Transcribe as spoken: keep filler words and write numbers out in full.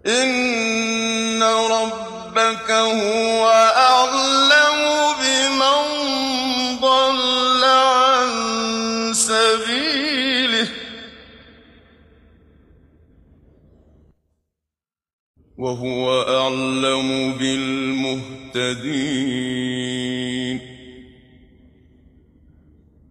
إِنَّ رَبَّكَ هُوَ أَعْلَمُ بِمَن ضَلَّ عَن سَبِيلِهِ وَهُوَ أَعْلَمُ بِالْمُهْتَدِينَ